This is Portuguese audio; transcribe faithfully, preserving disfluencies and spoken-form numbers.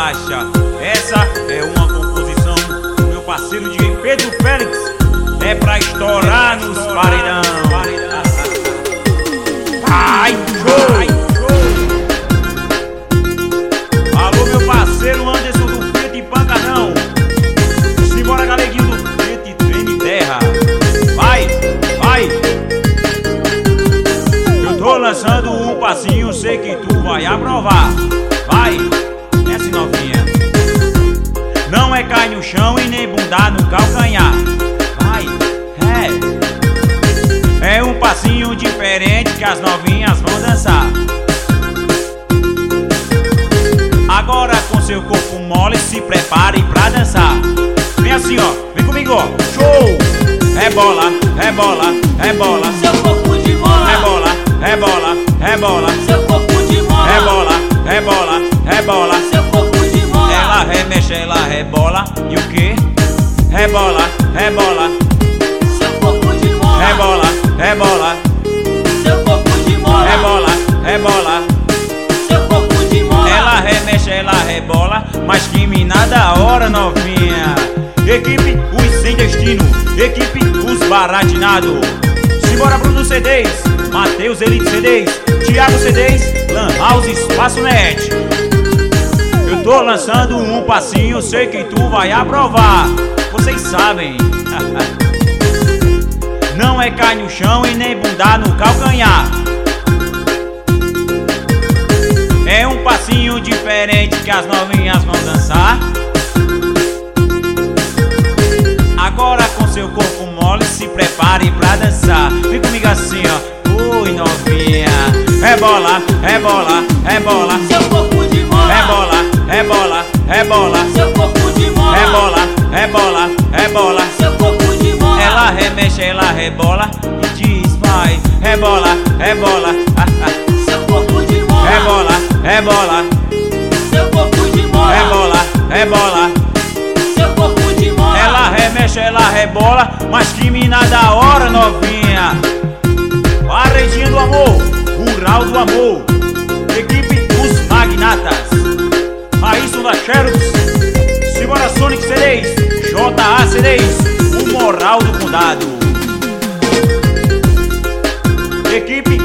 faixa. Essa é uma composição do meu parceiro D J Pedro Félix. É pra estourar nos paredão. Ai, show! Alô, meu parceiro Anderson do Preto e Pancadão. Simbora, galeguinho do Preto e Treme Terra. Vai, vai. Eu tô lançando um passinho, sei que tu vai aprovar. Vai, desce novinha. Não é cai no chão e nem bunda no calcanhar. Vai, é. É um passinho diferente que as novinhas vão dançar. Agora com seu corpo mole se prepare pra dançar. Vem assim ó, vem comigo ó. Show! Rebola, rebola, rebola. Seu corpo de mola. Rebola, rebola, rebola. Seu corpo de mola. Rebola, rebola, rebola. Seu corpo de mola. Ela remexe, ela rebola. E o que? Rebola, rebola. Seu corpo de mola. Rebola, rebola. Seu corpo de mola. Rebola, rebola. Seu corpo de mola. Ela remexe, ela rebola. Mas que mina da hora, novinha. Equipe Os Sem Destino. Equipe Os Baratinados. Simbora Bruno C Ds, Matheus Elite C Ds, Thiago C Ds, Lan House Espaço Net. Eu tô lançando um passinho, sei que tu vai aprovar. Vocês sabem. Não é cai no chão e nem bunda no calcanhar. É um passinho diferente que as novinhas vão dançar. Agora com seu corpo mole se prepare pra dançar. Vem comigo assim ó. Oi novinha. Rebola, rebola, rebola. Seu corpo de mola. Rebola, rebola, rebola. Seu corpo de mola. Rebola, rebola, rebola. Seu corpo de mola. Ela remexe, ela rebola e diz vai. Rebola, rebola. Seu corpo de mola. Rebola, rebola. Seu corpo de mola. Rebola, rebola. Seu corpo de mola. Ela remexe, ela rebola. Mas que mina da hora, novinha. Paredinha do amor, Rural do amor. Equipe Os Magnatas. Raíssa da Xerox. Simbora Sonic C Ds, J A C Ds, o Moral do Condado. Equipe